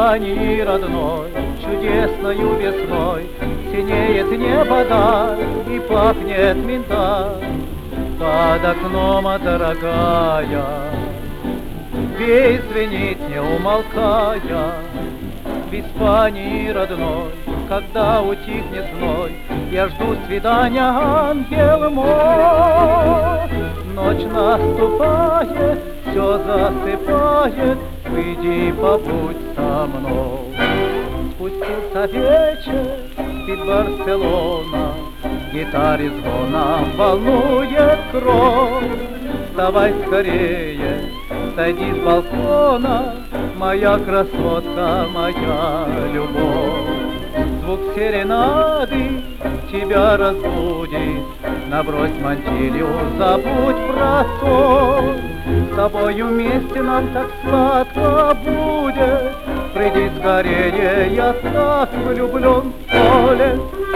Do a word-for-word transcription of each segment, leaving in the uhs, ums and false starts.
Испании родной, чудесною весной синеет небо даль и пахнет миндаль. Под окном, дорогая, пей, звенит, не умолкая. В Испании родной, когда утихнет зной, я жду свидания, ангел мой. Ночь наступает, все засыпает, выйди, побудь со мной. Спустился вечер, спит Барселона, гитаре звоном волнует кровь. Вставай скорее, сойди с балкона, моя красотка, моя любовь. Звук серенады тебя разбудит, набрось мантилью, забудь про сон. С тобою вместе нам так сладко будет, приди скорее, я так влюблен в поле.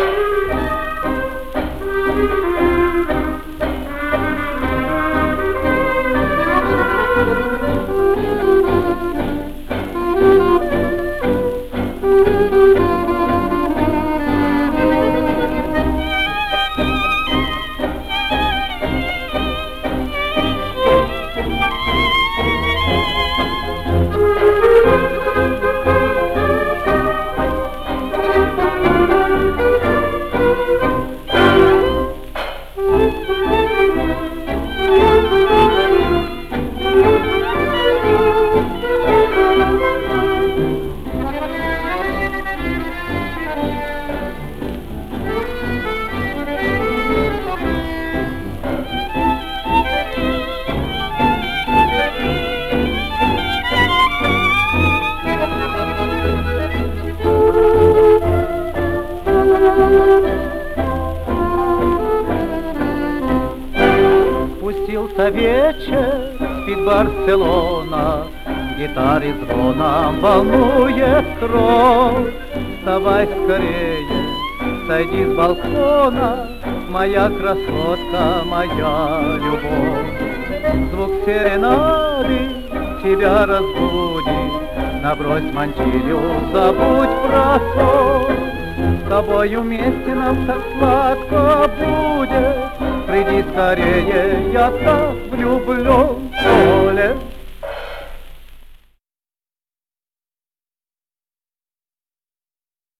Спустился вечер, спит Барселона, гитаре звоном волнует кровь. Вставай скорее, сойди с балкона, моя красотка, моя любовь. Звук серенады тебя разбудит, набрось мантилью, забудь про сон. С тобою вместе нам так сладко будет, приди скорее, я так влюблен в поле.